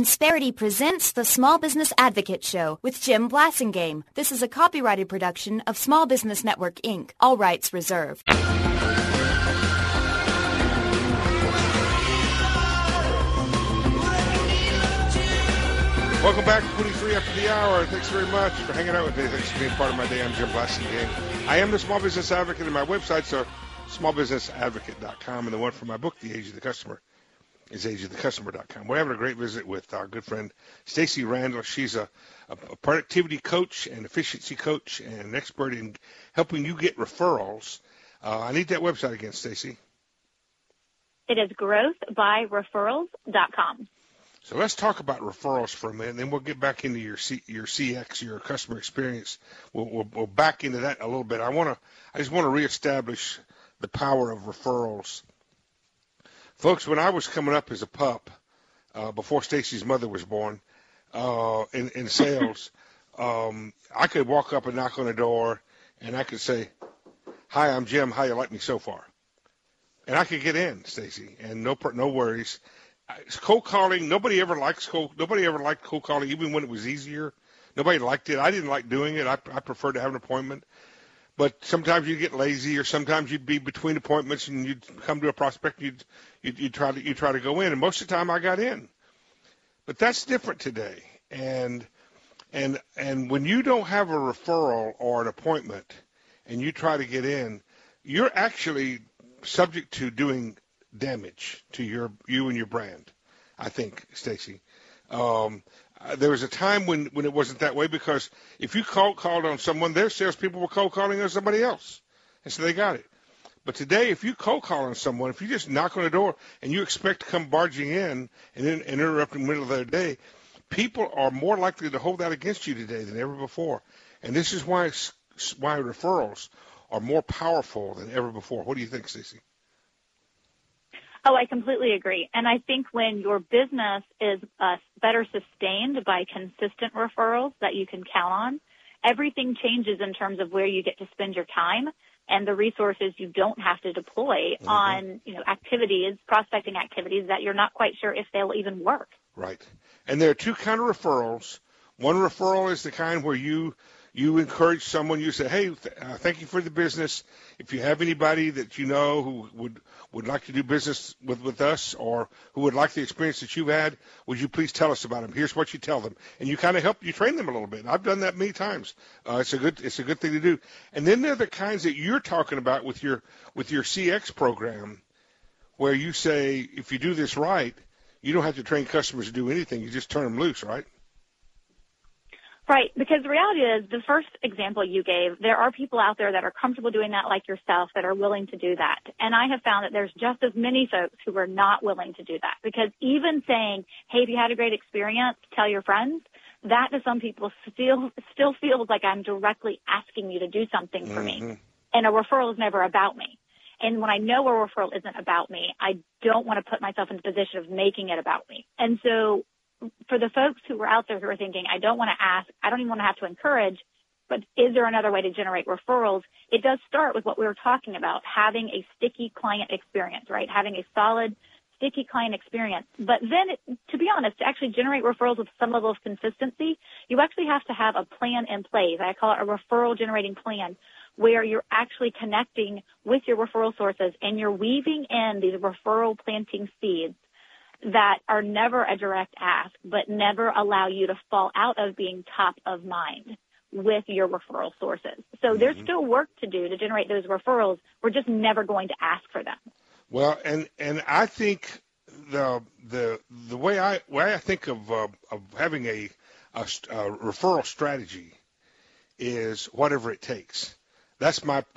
Insperity presents the Small Business Advocate Show with Jim Blasingame. This is a copyrighted production of Small Business Network, Inc. All rights reserved. Welcome back to 23 after the hour. Thanks very much for hanging out with me. Thanks for being part of my day. I'm Jim Blasingame. I am the Small Business Advocate, and my websites are smallbusinessadvocate.com, and the one for my book, The Age of the Customer, is ageofthecustomer.com. We're having a great visit with our good friend Stacey Randall. She's a productivity coach and efficiency coach and an expert in helping you get referrals. I need that website again, Stacey. It is growthbyreferrals.com. So let's talk about referrals for a minute, and then we'll get back into your CX, your customer experience. We'll back into that a little bit. I just want to reestablish the power of referrals. Folks, when I was coming up as a pup, before Stacey's mother was born, in sales, I could walk up and knock on a door, and I could say, "Hi, I'm Jim. How you like me so far?" And I could get in, Stacey, and no worries. Cold calling, nobody ever liked cold calling, even when it was easier. Nobody liked it. I didn't like doing it. I preferred to have an appointment. But sometimes you'd get lazy, or sometimes you'd be between appointments and you'd come to a prospect and you'd try to go in. And most of the time I got in. But that's different today. And when you don't have a referral or an appointment and you try to get in, you're actually subject to doing damage to you and your brand, I think, Stacey. There was a time when it wasn't that way, because if you called on someone, their salespeople were cold calling on somebody else, and so they got it. But today, if you cold call on someone, if you just knock on the door and you expect to come barging in and then interrupt in the middle of their day, people are more likely to hold that against you today than ever before. And this is why referrals are more powerful than ever before. What do you think, Stacey? Oh, I completely agree. And I think when your business is better sustained by consistent referrals that you can count on, everything changes in terms of where you get to spend your time and the resources you don't have to deploy on, activities, prospecting activities that you're not quite sure if they'll even work. Right. And there are two kinds of referrals. One referral is the kind where you encourage someone, you say, "Hey, thank you for the business. If you have anybody that you know who would like to do business with us, or who would like the experience that you've had, would you please tell us about them? Here's what you tell them." And you kind of you train them a little bit. I've done that many times. It's a good thing to do. And then there are the kinds that you're talking about with your CX program, where you say, if you do this right, you don't have to train customers to do anything. You just turn them loose, right? Right, because the reality is, the first example you gave, there are people out there that are comfortable doing that, like yourself, that are willing to do that. And I have found that there's just as many folks who are not willing to do that, because even saying, "Hey, if you had a great experience, tell your friends," that to some people still feels like I'm directly asking you to do something for me. And a referral is never about me. And when I know a referral isn't about me, I don't want to put myself in the position of making it about me. And so for the folks who are out there who are thinking, I don't want to ask, I don't even want to have to encourage, but is there another way to generate referrals? It does start with what we were talking about, having a sticky client experience, right? Having a solid, sticky client experience. But then, to be honest, to actually generate referrals with some level of consistency, you actually have to have a plan in place. I call it a referral generating plan, where you're actually connecting with your referral sources and you're weaving in these referral planting seeds that are never a direct ask, but never allow you to fall out of being top of mind with your referral sources. So there's still work to do to generate those referrals. We're just never going to ask for them. Well, and I think the way I think of having a referral strategy is whatever it takes. That's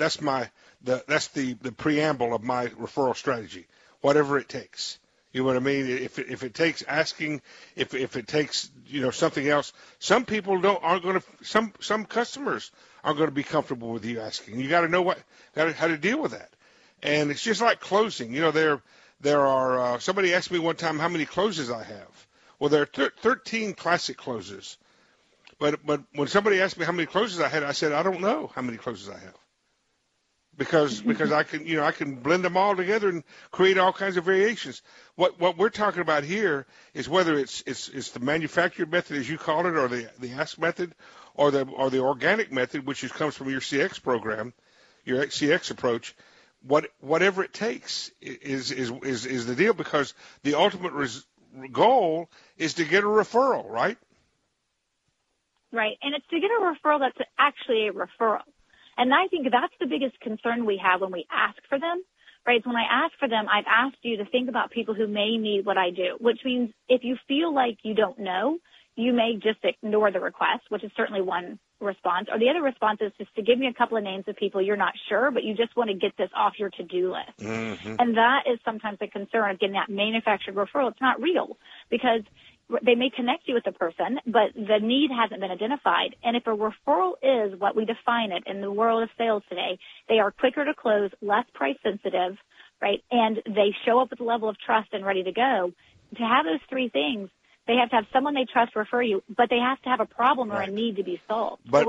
the preamble of my referral strategy. Whatever it takes. You know what I mean? If it takes asking, if it takes something else, some customers aren't going to be comfortable with you asking. You got to know how to deal with that. And it's just like closing. There are somebody asked me one time how many closes I have. Well, there are 13 classic closes. But when somebody asked me how many closes I had, I said I don't know how many closes I have. because I can blend them all together and create all kinds of variations. What we're talking about here is whether it's the manufactured method, as you call it, or the Ask method, or the organic method, which comes from your CX program, your CX approach. Whatever it takes is the deal, because the ultimate goal is to get a referral, right? Right, and it's to get a referral that's actually a referral. And I think that's the biggest concern we have when we ask for them, right? So when I ask for them, I've asked you to think about people who may need what I do, which means if you feel like you don't know, you may just ignore the request, which is certainly one response. Or the other response is just to give me a couple of names of people you're not sure, but you just want to get this off your to-do list. Mm-hmm. And that is sometimes a concern of getting that manufactured referral. It's not real, because they may connect you with the person, but the need hasn't been identified. And if a referral is what we define it in the world of sales today, they are quicker to close, less price sensitive, right? And they show up with a level of trust and ready to go. To have those three things, they have to have someone they trust refer you, but they have to have a problem or a need to be solved. But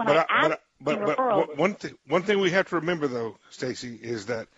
one thing we have to remember, though, Stacy, is that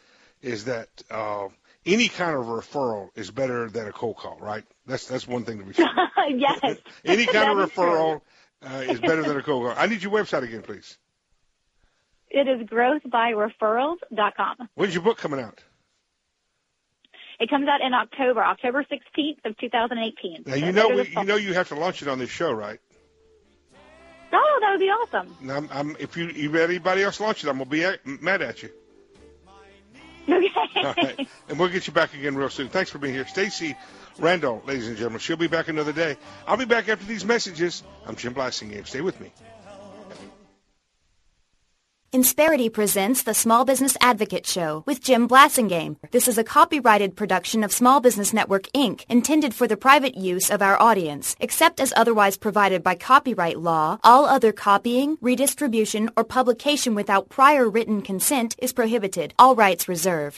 any kind of referral is better than a cold call, right? That's one thing to be sure. Yes. Any kind of referral is better than a cold call. I need your website again, please. It is growthbyreferrals.com. When's your book coming out? It comes out in October 16th of 2018. Now, you have to launch it on this show, right? Oh, that would be awesome. Now, if you let anybody else launch it, I'm going to be mad at you. Okay. All right. And we'll get you back again real soon. Thanks for being here. Stacy Randall, ladies and gentlemen. She'll be back another day. I'll be back after these messages. I'm Jim Blasingame. Stay with me. Insperity presents the Small Business Advocate Show with Jim Blasingame. This is a copyrighted production of Small Business Network, Inc., intended for the private use of our audience. Except as otherwise provided by copyright law, all other copying, redistribution, or publication without prior written consent is prohibited. All rights reserved.